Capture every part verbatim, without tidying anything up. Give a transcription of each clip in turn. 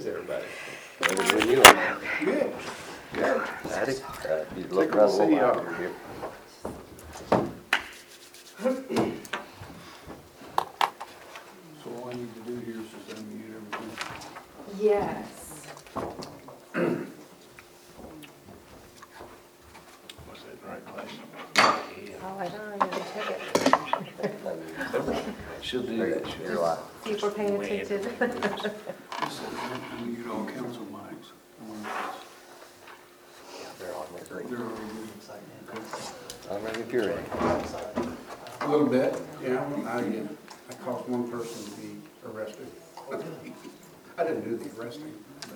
is everybody? Better than you. Good. Good. Patty, uh, you look Good around to a see little y'all. out here. So all I need to do here is just unmute everything. Yes. Was that the right place? Oh, I don't know, check it. She'll do that. She'll- You're live. See if we're paying attention. Just says unmute all council mics. They're on there. They're already I'm ready if you're ready. A little bit, yeah. I, uh, I caused one person to be arrested. I didn't do the arresting.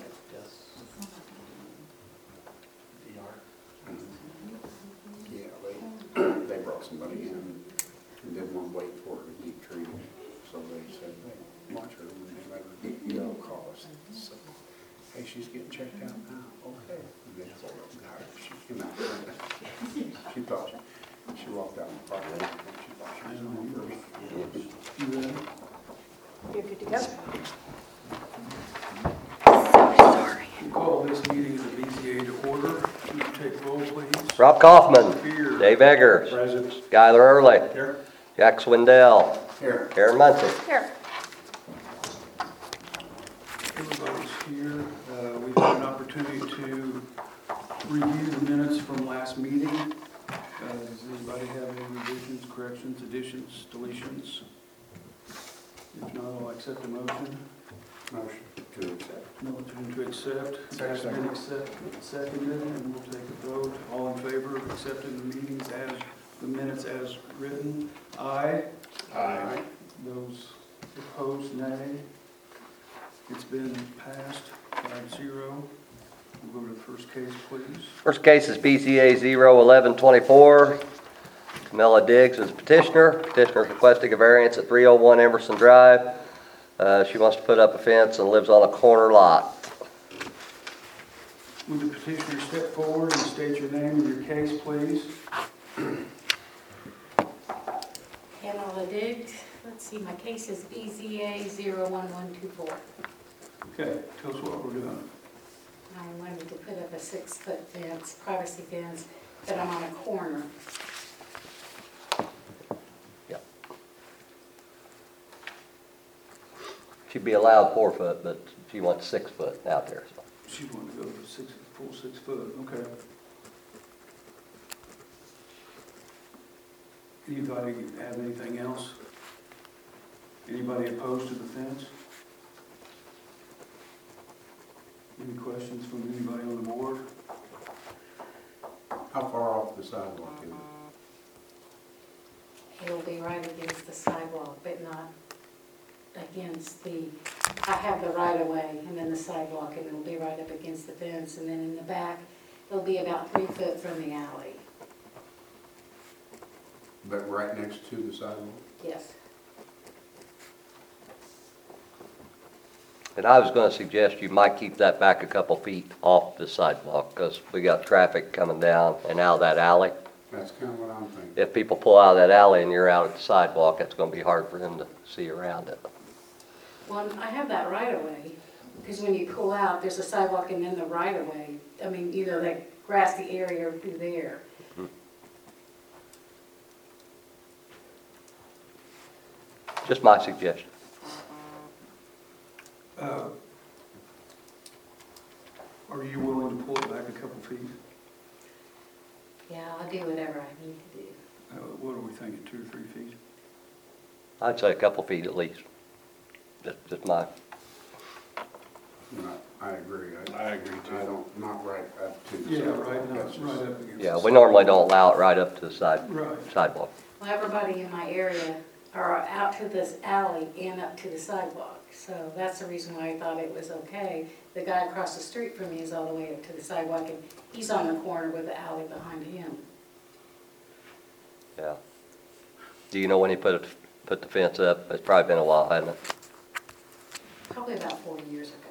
Yeah, they, they brought somebody in and didn't want to wait for her to be treated. So they said, hey, watch her and they let her, you know, call us. So, hey, she's getting checked out now. Okay. And they told her, she came out. She thought, she walked out in the park. She thought she was on her feet. You ready? You're good to go. We call this meeting of the B Z A to order. Will you take roll, please? Rob Kaufman, Here. Dave Eggers, Present. Skylar Early, Here. Jack Swindell, Here. Karen Muncy. Here. Everybody's here. Uh, We've had an opportunity to review the minutes from last meeting. Uh, Does anybody have any revisions, corrections, additions, deletions? If not, I'll accept a motion. Motion to accept. Motion to accept. It has been accepted, seconded, and we'll take a vote. All in favor of accepting the meetings as, the minutes as written? Aye. Aye. Those opposed, nay. It's been passed, five zero. We'll go to the first case, please. First case is B C A zero eleven twenty-four. Camilla Diggs is petitioner. Petitioner is requesting a variance at three oh one Emerson Drive. Uh, she wants to put up a fence and lives on a corner lot. Would the petitioner step forward and state your name and your case, please? Pamela Diggs. Let's see, my case is B Z A zero one one two four. Okay, tell us what we're doing. I wanted to put up a six-foot fence, privacy fence, but I'm on a corner. Yep. She'd be allowed four foot, but she wants six foot out there. So. She wanted to go to six, full six foot, okay. Anybody have anything else? Anybody opposed to the fence? Any questions from anybody on the board? How far off the sidewalk is it? It'll be right against the sidewalk, but not against the, I have the right-of-way and then the sidewalk, and it'll be right up against the fence. And then in the back, it'll be about three foot from the alley. But right next to the sidewalk? Yes. And I was going to suggest you might keep that back a couple feet off the sidewalk because we got traffic coming down and out of that alley. That's kind of what I'm thinking. If people pull out of that alley and you're out at the sidewalk, it's going to be hard for them to see around it. Well, I have that right-of-way, because when you pull out, there's a sidewalk and then the right-of-way. I mean, you know, that grassy area through there. Just my suggestion. Uh, Are you willing to pull it back a couple feet? Yeah, I'll do whatever I need to do. Uh, What are we thinking, two or three feet? I'd say a couple feet at least. Just, just my, And I, I agree. I, I agree too. I don't, not right up to the Yeah, sidewalk. right, That's not just- right up against. yeah, the we normally don't allow it right up to the side, Right. sidewalk. Well, everybody in my area are out to this alley and up to the sidewalk. So that's the reason why I thought it was okay. The guy across the street from me is all the way up to the sidewalk, and he's on the corner with the alley behind him. Yeah. Do you know when he put it, put the fence up? It's probably been a while, hasn't it? Probably about forty years ago.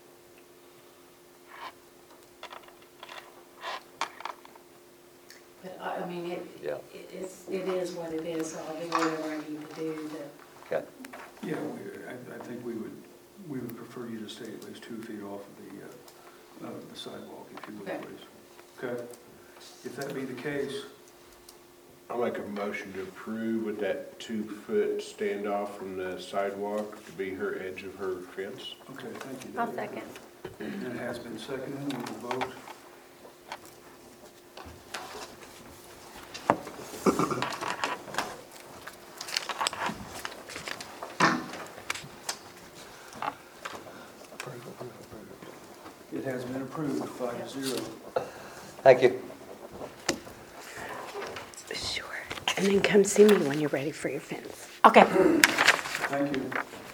But I, I mean, it, Yeah. it is, it is what it is, so I'll do whatever I need to do to. Okay. Yeah, we, I, I think we would, we would prefer prefer you to stay at least two feet off of the, uh, uh, the sidewalk, if you would, Okay. please. Okay? If that be the case, I'll make a motion to approve with that two-foot standoff from the sidewalk to be her edge of her fence. okay, thank you, I'll Dave. second. And it has been seconded, we will vote. It has been approved, five to zero. Thank you. Sure. And then come see me when you're ready for your fence. Okay. Thank you.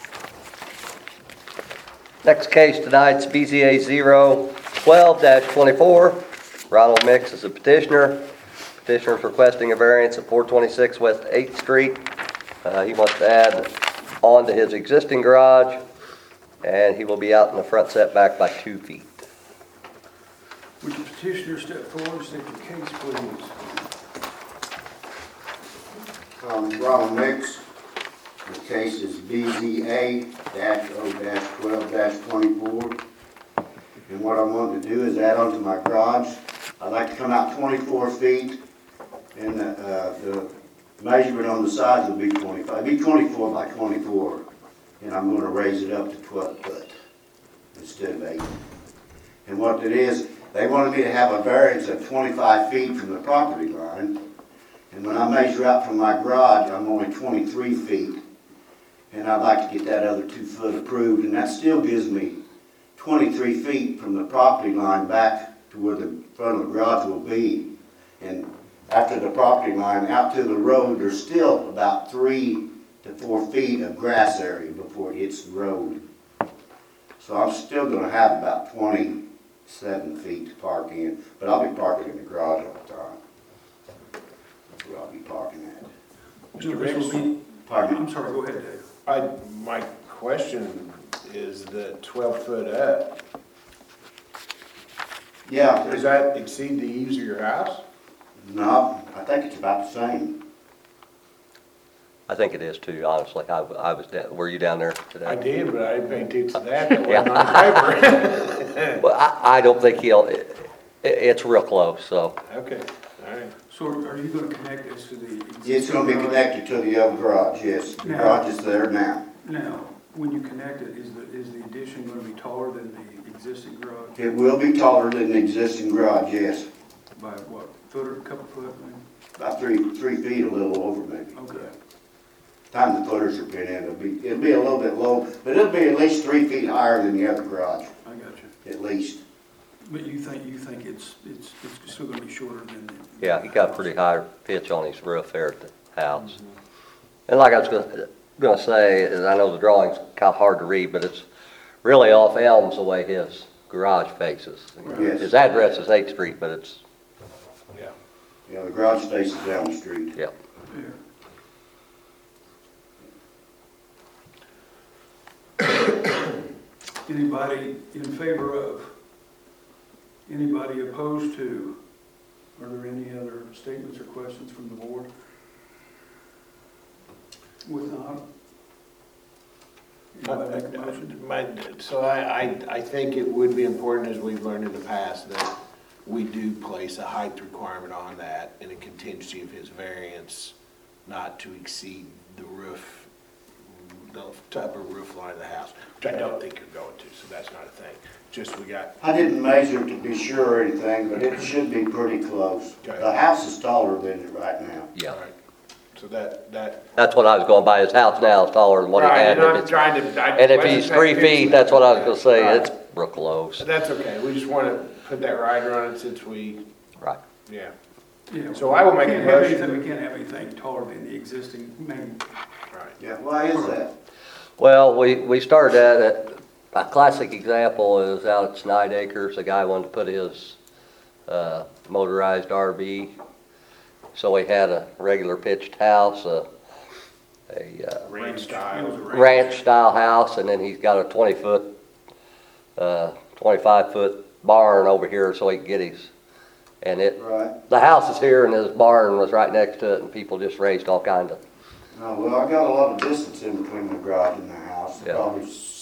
Next case tonight's B Z A zero twelve twenty-four. Ronald Mix is a petitioner. Petitioner is requesting a variance at four twenty-six West eighth Street. Uh, He wants to add on to his existing garage, and he will be out in the front setback by two feet. Would the petitioner step forward, state your case, please? Um, Ronald Mix, the case is B Z A O twelve twenty-four. And what I want to do is add on to my garage. I'd like to come out twenty-four feet, and the, uh, the measurement on the sides will be twenty-five, it'll be twenty-four by twenty-four. And I'm gonna raise it up to twelve foot instead of eight. And what it is, they wanted me to have a variance of twenty-five feet from the property line. And when I measure out from my garage, I'm only twenty-three feet. And I'd like to get that other two foot approved, and that still gives me twenty-three feet from the property line back to where the front of the garage will be. And after the property line out to the road, there's still about three to four feet of grass area before it hits the road. So I'm still gonna have about twenty-seven feet to park in, but I'll be parking in the garage all the time. That's where I'll be parking at. No, this will be- Pardon I'm me? sorry, go ahead, Dave. I, my question is the twelve foot up, Yeah, does that exceed the eaves of your house? no, I think it's about the same. I think it is too, honestly. I, I was, down- were you down there today? I did, but I didn't pay attention to that, that wasn't on the paper. Well, I, I don't think he'll, it, it's real close, so. Okay, all right. So are you gonna connect this to the? It's gonna be existing garage? connected to the other garage, yes. The Now- garage is there now. Now, when you connect it, is the, is the addition gonna be taller than the existing garage? It will be taller than the existing garage, yes. By what, foot or a couple foot? maybe? About three, three feet, a little over maybe. Okay. Time the footers are put in, it'll be, it'll be a little bit low, but it'll be at least three feet higher than the other garage, I got you. at least. But you think, you think it's, it's, it's still gonna be shorter than the? Yeah, he got a pretty high pitch on his roof there at the house. And like I was gonna, gonna say, is I know the drawing's kind of hard to read, but it's really off Elms the way his garage faces. Yes. His address is eighth Street, but it's, Yeah. You know, the garage faces down the street. yeah. Yeah. Anybody in favor of? Anybody opposed to? Are there any other statements or questions from the board? With not? Anybody make a motion? My, so I, I, I think it would be important, as we've learned in the past, that we do place a height requirement on that in a contingency of his variance not to exceed the roof, the upper roof line of the house, which I don't think you're going to, so that's not a thing. Just we got, I didn't measure it to be sure or anything, but it should be pretty close. Okay. The house is taller than it right now. Yeah. all right, so that, that. That's what I was going by. His house now is taller than what he Right, had. and If I'm it's- trying to. I And if wasn't he's paying three attention feet, to that's what I was that. gonna say. Right. It's real close. That's okay, we just want to put that rider on it since we, Right. yeah. Yeah, So I will make a we can't have motion. anything- We can't have anything taller than the existing main. Right. Yeah, why is that? Well, we, we started that at, a classic example is out at Snide Acres. A guy wanted to put his uh, motorized R V. So he had a regular pitched house, a, a uh, Range It was style. a ranch style house, and then he's got a twenty foot, uh, twenty-five foot barn over here so he can get his, and it, Right. the house is here and his barn was right next to it, and people just raised all kind of, Oh, well, I got a lot of distance in between the garage and the house, Yeah. probably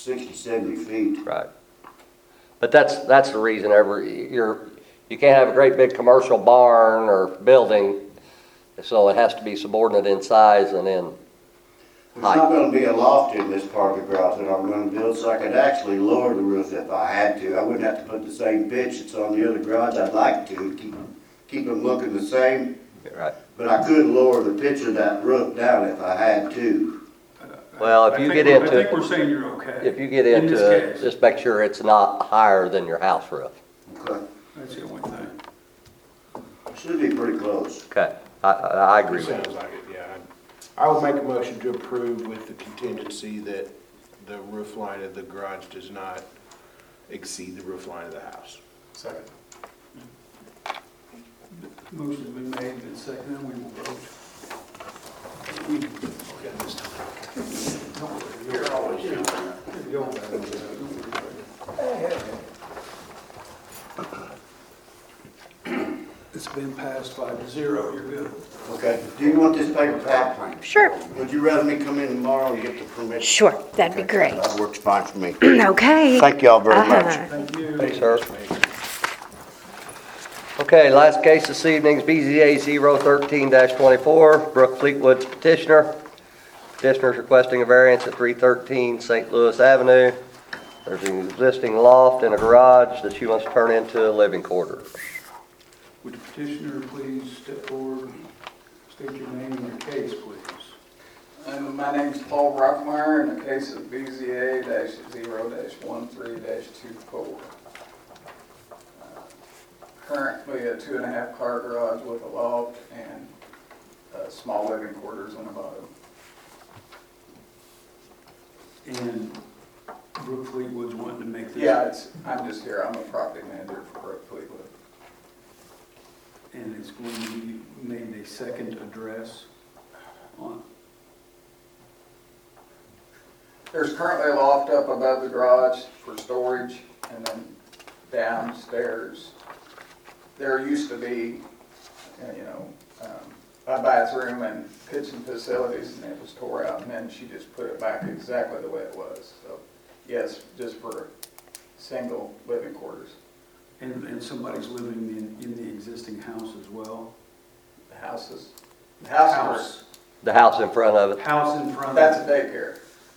sixty, seventy feet. Right. But that's, that's the reason every, you're, you can't have a great big commercial barn or building, so it has to be subordinate in size and in There's not gonna be a loft in this part of the garage that I'm gonna build, so I could actually lower the roof if I had to. I wouldn't have to put the same pitch that's on the other garage. I'd like to, keep, keep them looking the same. Right. But I could lower the pitch of that roof down if I had to. Well, if I you think get we're- into I it- think we're saying you're okay. If you get in into this it, case. just make sure it's not higher than your house roof. Okay. That's the only thing. Should be pretty close. Okay, I, I I agree with Sounds you. like it, yeah. I would make a motion to approve with the contingency that the roof line of the garage does not exceed the roof line of the house. Second. Motion's been made and seconded, and we will vote. We- okay, this time. Don't worry, you're always, you're the old guy over there. Don't worry about it. It's been passed five to zero, you're good. Okay. Do you want this paper back? Sure, Would you rather me come in tomorrow and get the permission? sure, that'd be great. That works fine for me. Okay. Thank y'all very much. Uh-huh. Thank you. Thanks, sir. Okay, last case this evening is B Z A zero thirteen twenty-four, Brooke Fleetwood petitioner. Petitioner's requesting a variance at three thirteen Saint Louis Avenue. There's an existing loft and a garage that she wants to turn into living quarters. Would the petitioner please step forward, state your name and your case, please? Um, my name's Paul Rockmeyer, in the case of B Z A zero one three two four. Currently a two and a half car garage with a loft and uh, small living quarters on the bottom. And Brooke Fleetwood's wanting to make this. Yeah, it's, I'm just here, I'm a property manager for Brooke Fleetwood. And it's going to be named a second address on, There's currently a loft up above the garage for storage, and then downstairs, there used to be, uh, you know, um, a bathroom and kitchen facilities, and it was tore out, and then she just put it back exactly the way it was. So, yes, just for single living quarters. and, and somebody's living in, in the existing house as well. The houses, the house, The house in front of it, House in front of. that's a daycare.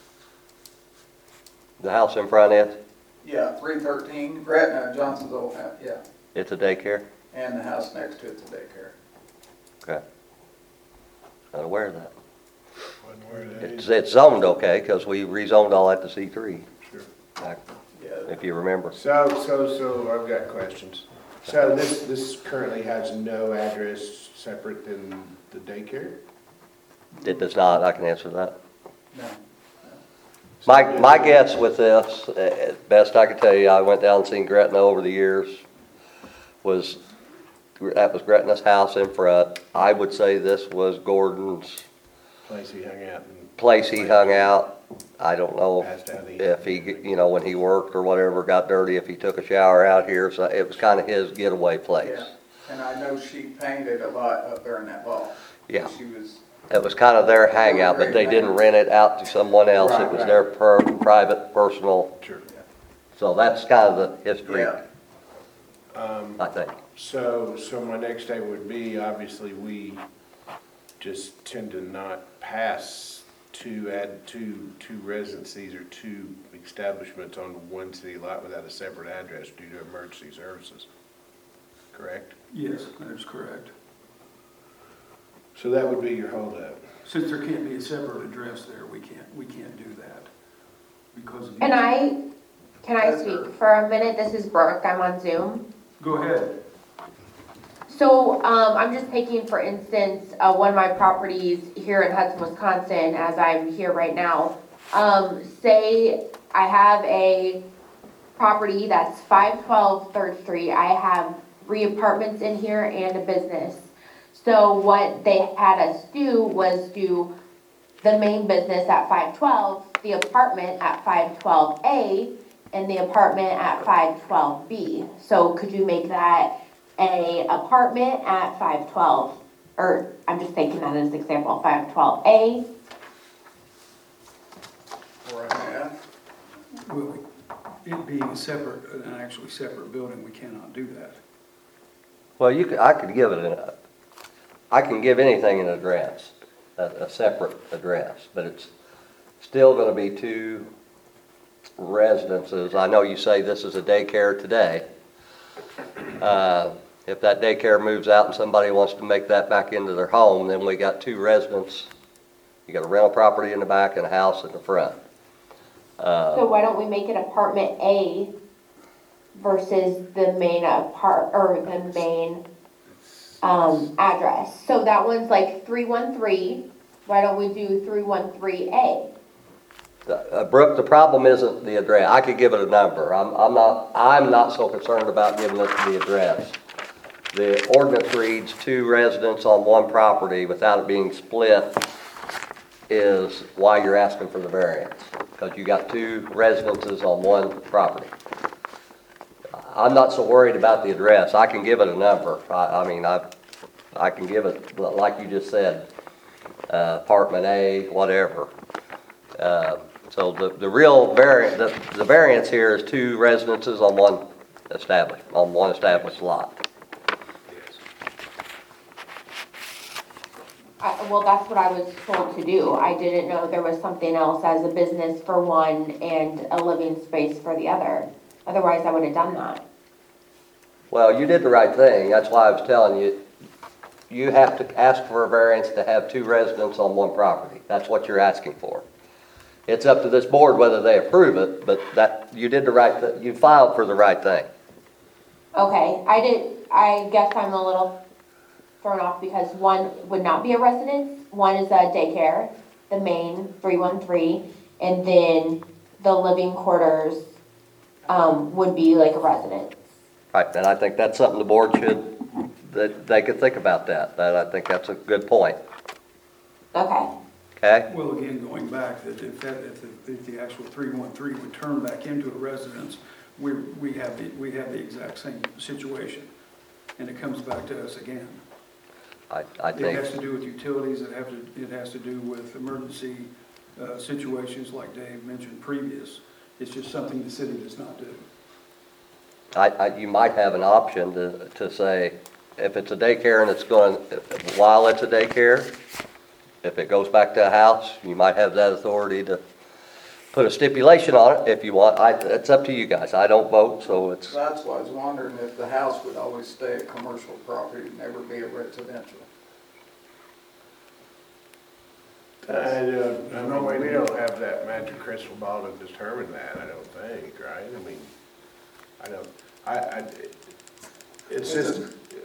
the house in front is, Yeah, three thirteen, Gretna, Johnson's old house, yeah. it's a daycare? And the house next to it's a daycare. Okay. Not aware of that. Wasn't aware of that It's, either. it's zoned okay, because we rezoned all that to C three, Sure. back, Yeah, if you remember. So, so, so I've got questions. So this, this currently has no address separate than the daycare? It does not, I can answer that. no. My, my guess with this, uh, best I can tell you, I went down and seen Gretna over the years, was, that was Gretna's house in front. I would say this was Gordon's Place he hung out and place he hung out. I don't know passed out eating. if he, you know, when he worked or whatever, got dirty, if he took a shower out here, so it was kind of his getaway place. Yeah, and I know she painted a lot up there in that loft. Yeah. She was, It was kind of their hangout, but they didn't rent it out to someone else. It was their per, private, personal, Sure. so that's kind of the history, yeah, Um, I think. So, so my next statement would be, obviously, we just tend to not pass two, add two, two residencies or two establishments on one city lot without a separate address due to emergency services, correct? Yes, that is correct. So that would be your holdup. Since there can't be a separate address there, we can't, we can't do that. Because of. And I, can I That's speak her. for a minute? This is Brooke, I'm on Zoom. Go ahead. So, um, I'm just taking, for instance, uh, one of my properties here in Hudson, Wisconsin, as I'm here right now. Um, say I have a property that's five twelve Third Street. I have three apartments in here and a business. So what they had us do was do the main business at five twelve, the apartment at five twelve A, and the apartment at five twelve B. So could you make that a apartment at five twelve, or I'm just taking that as an example, five twelve A? or a half. Well, it being a separate, an actually separate building, we cannot do that. Well, you could, I could give it an, I can give anything an address, a, a separate address, but it's still gonna be two residences. I know you say this is a daycare today. Uh, if that daycare moves out and somebody wants to make that back into their home, then we got two residents. You got a rental property in the back and a house in the front. Uh, So why don't we make it apartment A versus the main apart, or the main, um, address? So that one's like three one three, why don't we do three one three A? Uh, Brooke, the problem isn't the address. I could give it a number. I'm, I'm not, I'm not so concerned about giving it the address. The ordinance reads two residents on one property without it being split is why you're asking for the variance. Because you got two residences on one property. I'm not so worried about the address. I can give it a number. I, I mean, I, I can give it, like you just said, uh, apartment A, whatever. Uh, So the, the real variant, the, the variance here is two residences on one established, on one established lot. I, well, that's what I was told to do. I didn't know there was something else as a business for one and a living space for the other. Otherwise, I would have done that. Well, you did the right thing. That's why I was telling you, you have to ask for a variance to have two residents on one property. That's what you're asking for. It's up to this board whether they approve it, but that, you did the right thing. You filed for the right thing. Okay, I did, I guess I'm a little thrown off because one would not be a residence, one is a daycare, the main three one three, and then the living quarters, um, would be like a residence. Right, and I think that's something the board should, that they could think about that. That, I think that's a good point. Okay, Okay? Well, again, going back, that if that, if the, if the actual three one three would turn back into a residence, we, we have the, we have the exact same situation. And it comes back to us again. I, I It think. has to do with utilities, it have to, it has to do with emergency, uh, situations like Dave mentioned previous. It's just something the city does not do. I, I, you might have an option to, to say, if it's a daycare and it's going, while it's a daycare, if it goes back to a house, you might have that authority to put a stipulation on it if you want. I, it's up to you guys. I don't vote, so it's, That's why I was wondering if the house would always stay a commercial property, never be a residential. I don't, I know we don't have that magic crystal ball to determine that, I don't think, right? I mean, I don't, I, I, it's just,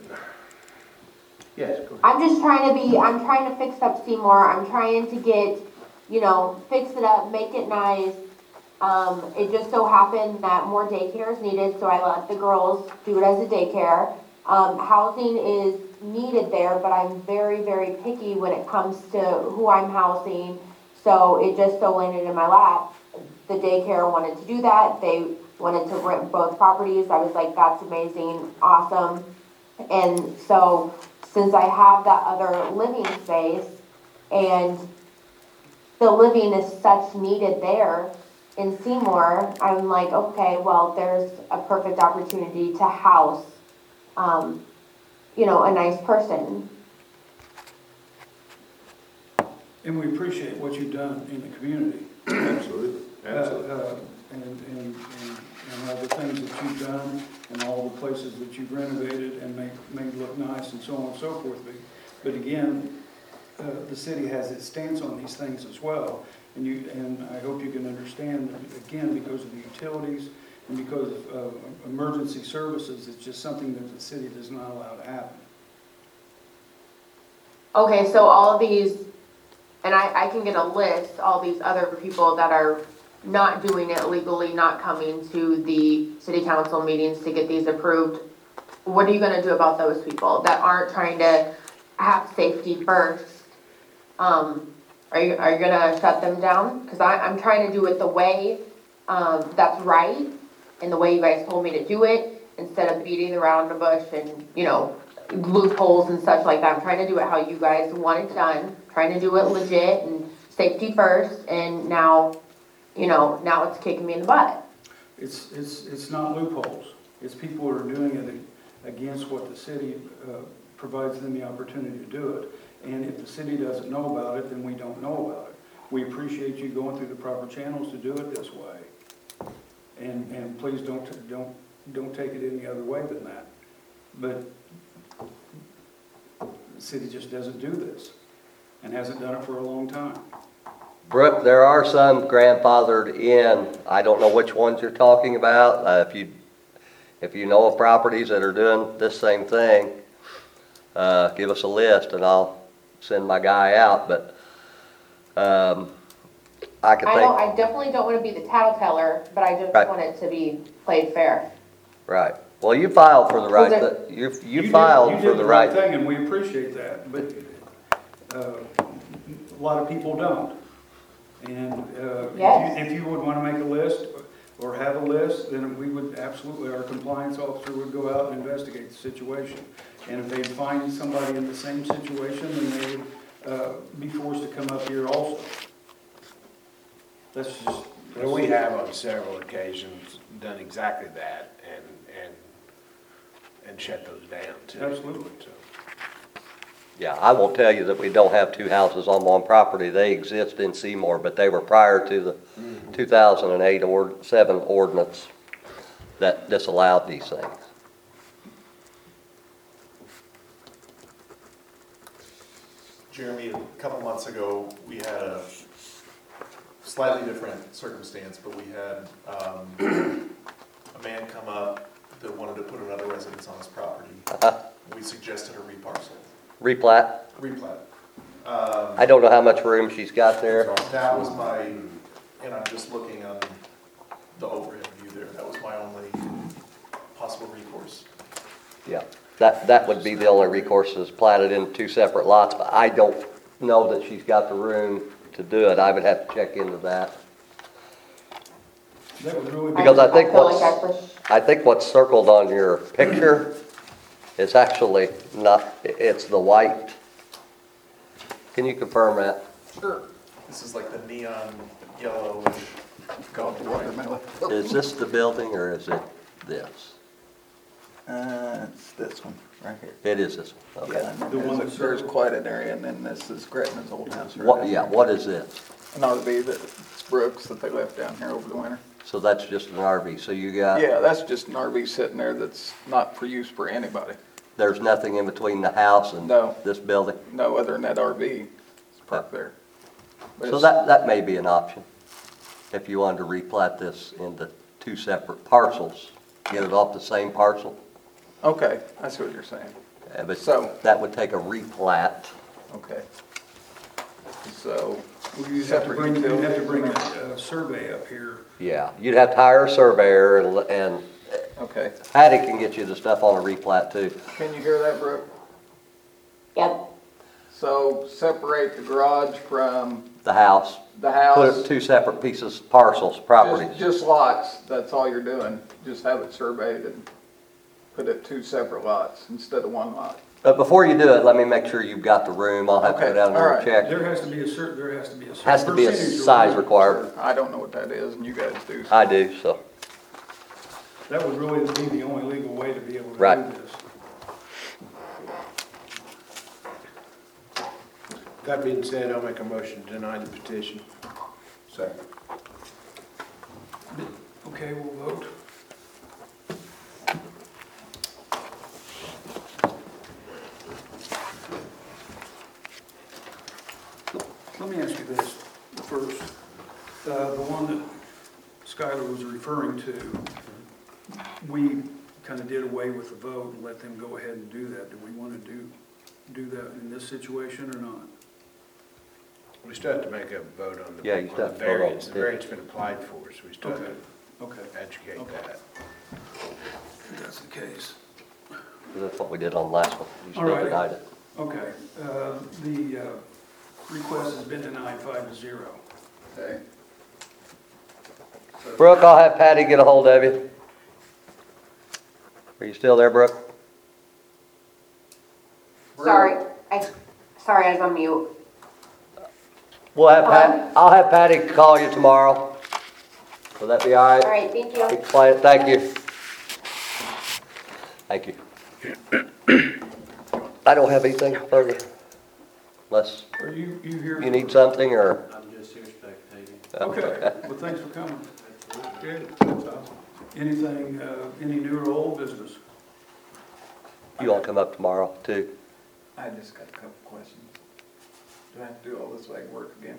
yes, go ahead. I'm just trying to be, I'm trying to fix up Seymour, I'm trying to get, you know, fix it up, make it nice. Um, it just so happened that more daycare is needed, so I let the girls do it as a daycare. Um, housing is needed there, but I'm very, very picky when it comes to who I'm housing. So it just so landed in my lap. The daycare wanted to do that. They wanted to rent both properties. I was like, that's amazing, awesome. And so since I have that other living space and the living is such needed there in Seymour, I'm like, okay, well, there's a perfect opportunity to house, um, you know, a nice person. And we appreciate what you've done in the community. Absolutely, absolutely. Uh, uh, And, and, and and all the things that you've done, and all the places that you've renovated and made, made look nice and so on and so forth. But- But again, uh, the city has its stance on these things as well. And you, and I hope you can understand, that, again, because of the utilities and because of uh, emergency services, it's just something that the city does not allow to happen. Okay, so all of these, and I, I can get a list, all these other people that are not doing it legally, not coming to the city council meetings to get these approved. What are you gonna do about those people that aren't trying to have safety first? Um, are you, are you gonna shut them down? Cause I, I'm trying to do it the way, um, that's right, and the way you guys told me to do it, instead of beating around the bush and, you know, loopholes and such like that. I'm trying to do it how you guys want it done, trying to do it legit and safety first, and now you know, now it's kicking me in the butt. It's, it's, it's not loopholes. It's people who are doing it against what the city uh, provides them the opportunity to do it. And if the city doesn't know about it, then we don't know about it. We appreciate you going through the proper channels to do it this way. And, and please don't, don't, don't take it any other way than that. But the city just doesn't do this and hasn't done it for a long time. Brooke, there are some grandfathered in. I don't know which ones you're talking about. Uh, if you, if you know of properties that are doing this same thing, uh, give us a list and I'll send my guy out. But um, I can I think. don't, I definitely don't want to be the tattleteller, but I just Right. want it to be played fair. Right. Well, you filed for the right. Was Th- you you, did- filed you for did the right. thing, and we appreciate that, but uh, a lot of people don't. And uh, if Yes. you- if you would want to make a list or have a list, then we would absolutely, our compliance officer would go out and investigate the situation. And if they find somebody in the same situation, then they would uh, be forced to come up here also. That's just. And we have on several occasions done exactly that and, and, and shut those down too. Absolutely. So, Yeah, I won't tell you that we don't have two houses on one property. They exist in Seymour, but they were prior to the two thousand eight or seven ordinance that disallowed these things. Jeremy, a couple months ago, we had a slightly different circumstance, but we had um, a man come up that wanted to put another residence on his property. Uh-huh. We suggested a reparcel, Replat. replat. Um, I don't know how much room she's got there. That was my, and I'm just looking on the overhead view there, that was my only possible recourse. Yeah, that, that would be the only recourse is platted in two separate lots, but I don't know that she's got the room to do it. I would have to check into that. That would really be. Because I think feel like what's, I push- I think what's circled on your picture is actually not, it's the white. Can you confirm that? Sure. This is like the neon yellowish. Called the watermelon. Is this the building or is it this? Uh, it's this one, right here. It is this one, okay. Yeah, and The one there's, that's a- there's circled. quite an area, and then this is Gretna's old house. right What, down yeah, there. what is this? An R V that, it's Brooks that they left down here over the winter. So that's just an R V, so you got, Yeah, that's just an R V sitting there that's not for use for anybody. there's nothing in between the house and No. this building? No, other than that R V, it's parked there. But So it's- that, that may be an option, if you wanted to replat this into two separate parcels, get it off the same parcel. Okay, I see what you're saying. Uh, But So- that would take a replat. Okay. So, Well, You'd have to bring, you'd have to bring a uh, survey up here. Yeah, you'd have to hire a surveyor and, and okay. Patty can get you the stuff on a replat too. Can you hear that, Brooke? Yep, So separate the garage from The house, the put it house. two separate pieces, parcels, properties. Just, just lots, that's all you're doing. Just have it surveyed and put it two separate lots instead of one lot. But before you do it, let me make sure you've got the room. I'll have to go Okay, down there all and right. check. There has to be a cer, there has to be a. cer- Has to be a percentage of size room. required. I don't know what that is, and you guys do. I do, so. That would really be the only legal way to be able to do Right. this. that being said, I'll make a motion to deny the petition. Second. Okay, we'll vote. Let me ask you this first. Uh, the one that Skylar was referring to, we kind of did away with the vote and let them go ahead and do that. Do we want to do, do that in this situation or not? We still have to make a vote on the, Yeah, you on still the have to vote on variance. it. The variance has been applied for, so we still have Okay, to okay, educate Okay. that. if that's the case. That's what we did on the last one. You still All right. denied it. Okay, uh, the uh, request has been denied five to zero. Okay. Brooke, I'll have Patty get a hold of you. Are you still there, Brooke? sorry, I, sorry, I was on mute. We'll have Hello? Pat, I'll have Patty call you tomorrow. Will that be all right? All right, thank you. Explain it, thank you. Thank you. I don't have anything further, unless Are you, you here? you need something, or? I'm just here spectating. Okay, well, thanks for coming. Good, that's awesome. Anything, uh, any new or old business? You want to come up tomorrow, too? I just got a couple questions. Do I have to do all this legwork again?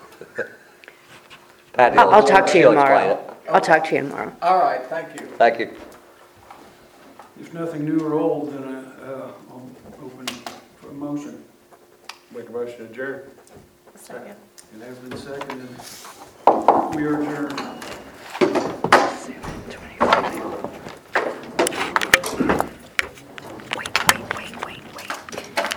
Patty I'll will- I'll talk to you she'll explain tomorrow. it. I'll talk to you tomorrow. All right, thank you. Thank you. If nothing new or old, then uh, I'll open for a motion. Make a motion to adjourn. Second. It has been seconded. We are adjourned.